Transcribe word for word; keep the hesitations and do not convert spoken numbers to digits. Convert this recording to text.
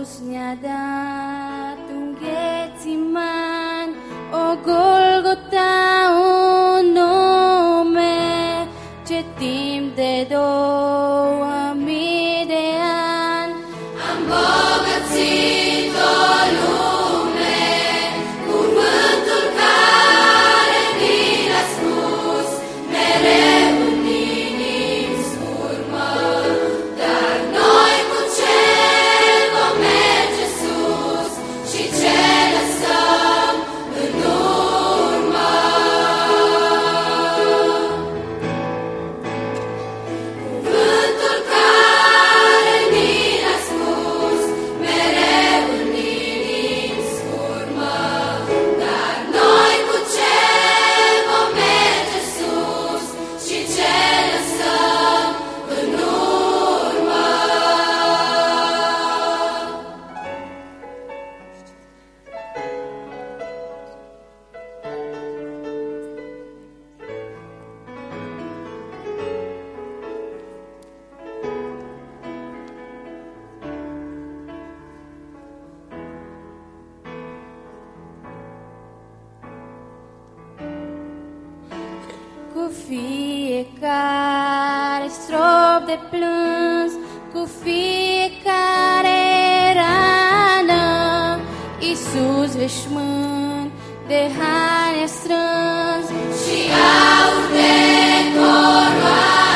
Yesusnya datang Getseman, o Golgota un nome, cetim de două mii de ani. Am bogățit-o lume, cuvântul care mi l-a spus, mereu în inimi scurmă, dar noi cu ce vom merge sus și ce lăsăm în urmă. Cuvântul care mi l-a spus, mereu în inimi scurmă, dar noi cu ce vom merge sus și ce lăsăm în urmă. Cu fiecare strop de plâns, cu fiecare rană, Iisus veșmânt de haine strâns și aur de coroană.